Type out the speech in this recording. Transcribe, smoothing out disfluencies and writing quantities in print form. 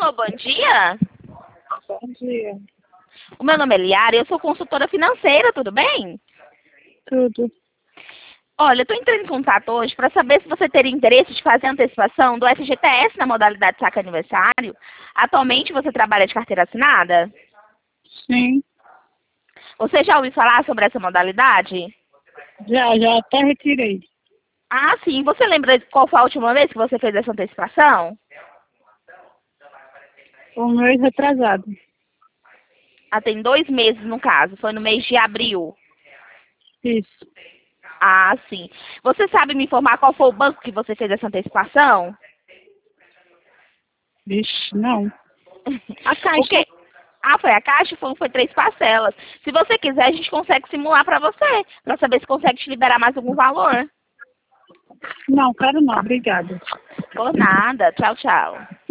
Alô, bom dia. Bom dia. O meu nome é Liara e eu sou consultora financeira, tudo bem? Tudo. Olha, eu estou entrando em contato hoje para saber se você teria interesse de fazer a antecipação do FGTS na modalidade saque aniversário. Atualmente você trabalha de carteira assinada? Sim. Você já ouviu falar sobre essa modalidade? Já até retirei. Ah, sim. Você lembra de qual foi a última vez que você fez essa antecipação? O mês retrasado. Ah, tem 2 meses no caso. Foi no mês de abril. Isso. Ah, sim. Você sabe me informar qual foi o banco que você fez essa antecipação? Vixe, não. A O caixa. quê? Ah, foi a Caixa? Foi 3 parcelas. Se você quiser, a gente consegue simular para você, para saber se consegue te liberar mais algum valor. Não, quero não. Obrigada. Por nada. Tchau, tchau.